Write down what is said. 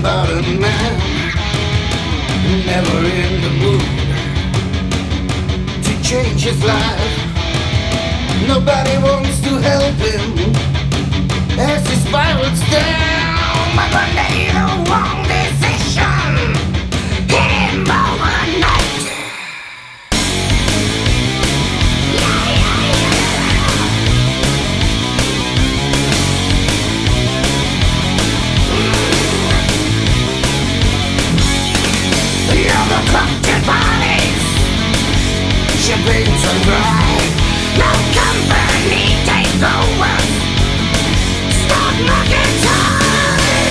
about a man never in the mood to change his life. Nobody wants to help him as he spirals down. But one day the wrong decision hit him overnight. The overcooked bodies, champagnes and dry.